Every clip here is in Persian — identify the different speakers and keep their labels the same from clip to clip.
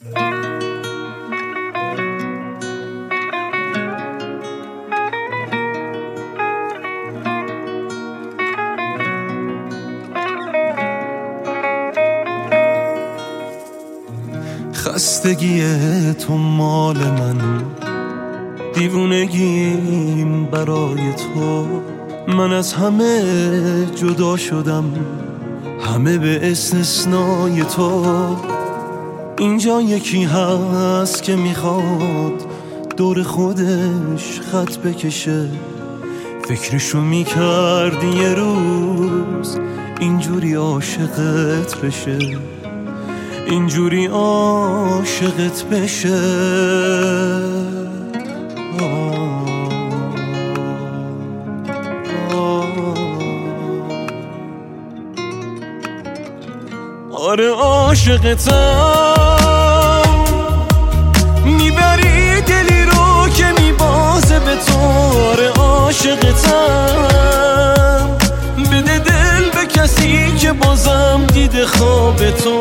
Speaker 1: خستگی تو مال من، دیوونگیم برای تو. من از همه جدا شدم، همه به استثنای تو. اینجا یکی هست که میخواد دور خودش خط بکشه. فکرشو میکردی یه روز اینجوری عاشقت بشه، اینجوری عاشقت بشه. آره عاشقتم، میبری دلی رو که میبازه به تو. آره عاشقتم، بده دل به کسی که بازم دیده خواب تو.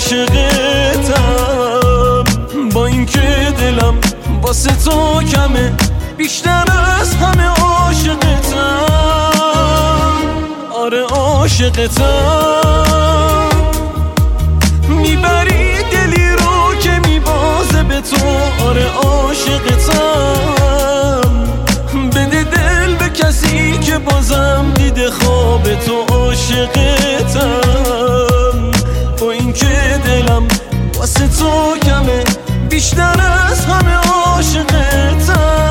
Speaker 1: عاشقتم، با اینکه دلم واسه تو کمه، بیشتر از همه عاشقتم. آره عاشقتم، میبری دلی رو که میبازه به تو. آره عاشقتم، بده دل به کسی که بازم دیده خواب تو. عاشقتم، با اینکه دلم واسه تو کمه، بیشتر از همه عاشقتم.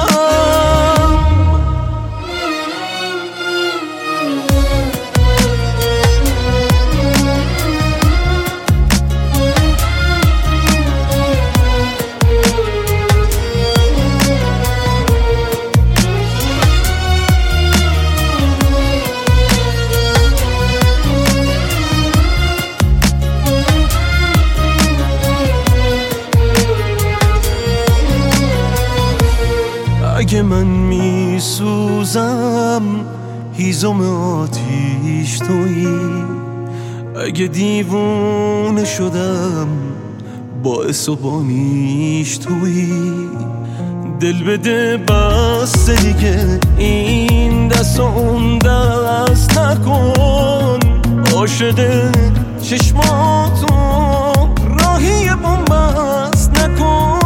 Speaker 1: اگه من میسوزم هیزم آتیش تویی، اگه دیوونه شدم باعث و بانیش تویی. دل بده بس دیگه، این دست و اون دست نکن. عاشق چشماتو راهی بنبست نکن.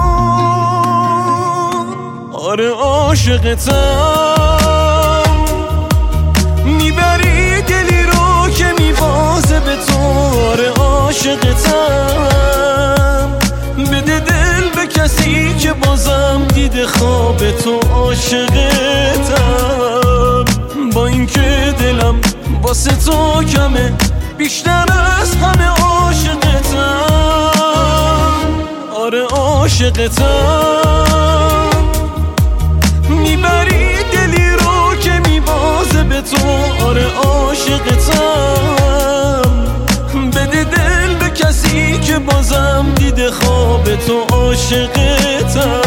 Speaker 1: آره عاشقتم، میبری دلی رو که میبازه به تو. آره عاشقتم، بده دل به کسی که بازم دیده خواب تو. عاشقتم، با اینکه دلم واسه تو کمه، بیشتر از همه عاشقتم. آره عاشقتم، میبری دلی رو که میبازه به تو. آره عاشقتم، بده دل به کسی که بازم دیده خواب تو. عاشقتم.